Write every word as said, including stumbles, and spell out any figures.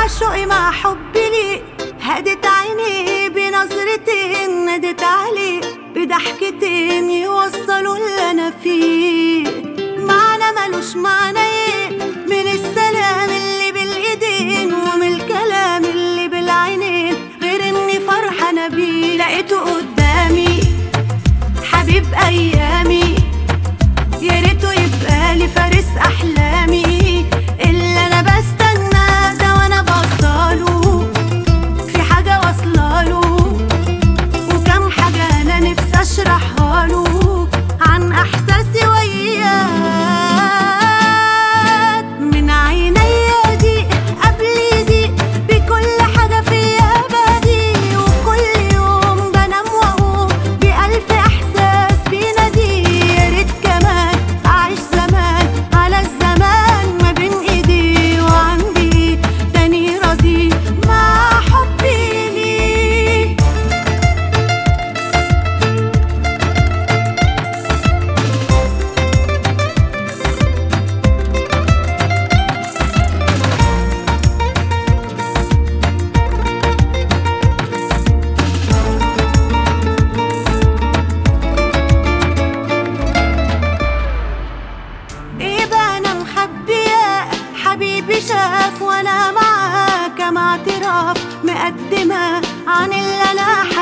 شوقي مع حبي ليك، هدت عيني بنظرتين، نادت عليه بضحكتين، يوصلوا اللي انا فيه. معنى ملوش معنى ايه من السلام اللي بالايدين ومن الكلام اللي بالعينين، غير اني فرحانه بيه. لقيته قدامي حبيب ايامي، يا ريته يبقى لي فارس احلامي، اللي انا بستناه ده وانا بوصله، في حاجه واصلاله وكم حاجه انا نفسي اشرحها له عن احساسي وياه. من عينيا دي قبل دي بكل حاجه فيا بدي، وكل يوم بنام واقوم بألف احساس بينادي. يا ريت كمان اعيش زمان على الزمان ما بين ايدي، وعندي تاني راضي مع حبي ليه. ايه بقى انا مخبية، حبيبي شاف وانا معاه كم اعتراف، مقدمة عن اللي انا